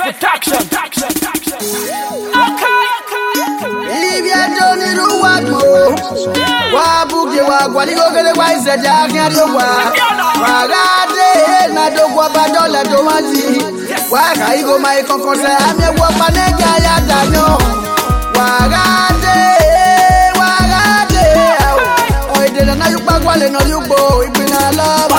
Protection. Okay. If you don't need to walk more, Wabu, you are what you go to the wise that I can't do. Wagade, Nado Badola Domazi. Waka, you go my concourse, I'm your Wapanega Yadano. Wagade, oh, it didn't know you back while you know you go. It's been a love.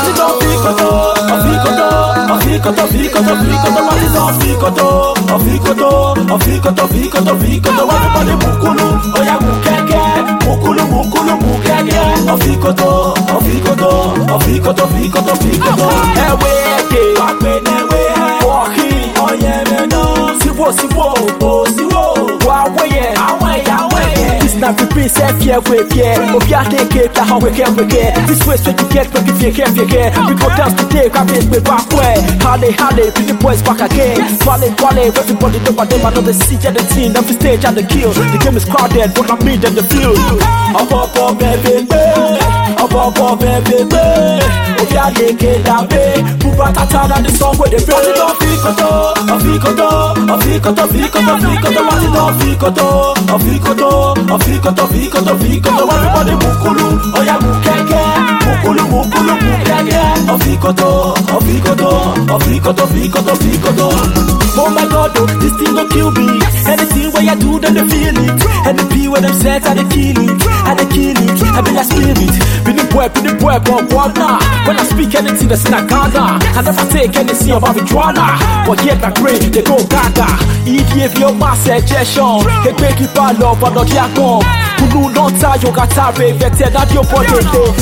Now repeat say fear with fear. If you take it, how we can forget. This way straight to get but if you can't forget. We go dance today, come in with back way. Halle, pretty boys back again. Swale, everybody know about them. I know the siege and the team, them the stage and the kill. The game is crowded, but I'm mid and the field. Up, baby. If you take it that way, Pupa Tata and the song with the play. Everybody mukulu, oya mukeke, mukulu, oh my God, this thing gon' kill me. Anything where you do, then they feel it. And the P when them set, and they kill it. I be like spirit. Be the boy, but now. When I speak anything that's in a Gaza, I never take anything about marijuana. But yet I pray, they go gaga. He give your mass suggestion. They make you bad love, but not your gum. Who don't tie your guitar, get that your body.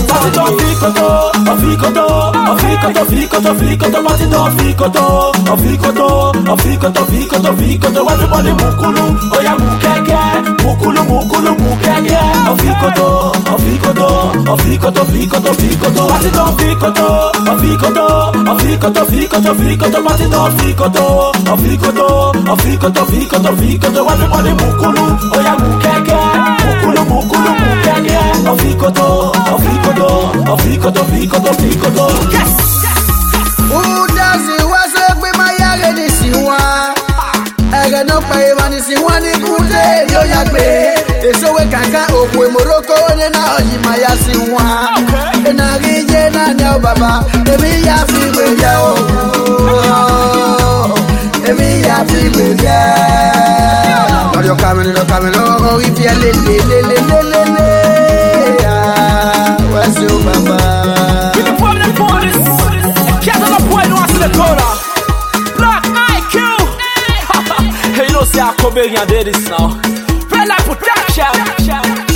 Everybody mukulu, oya mukeke, mukulu, mukeke. Everybody mukulu, oya mukeke. Yes. Who does it was up with my young this you want? I got no pay money, see one in good day, yo yagbe. It's so we can go with Morocco and now you my one. And I get now, Baba, every year with you. Every year with you. You're coming, oh, if you're what's your Baba? We can put them for this. Can't have a boy no answer the cola. Black IQ. Hey, you know, say I'm coming here, this now. Red light protection.